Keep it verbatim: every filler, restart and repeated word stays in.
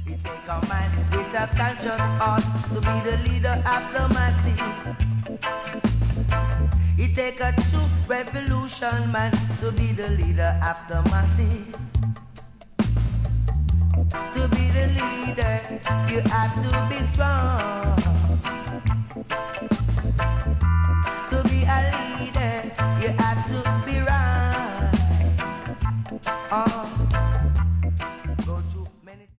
It take a man with a conscious heart to be the leader of the masses. It take a true revolution man to be the leader of the masses. To be the leader, you have to be strong.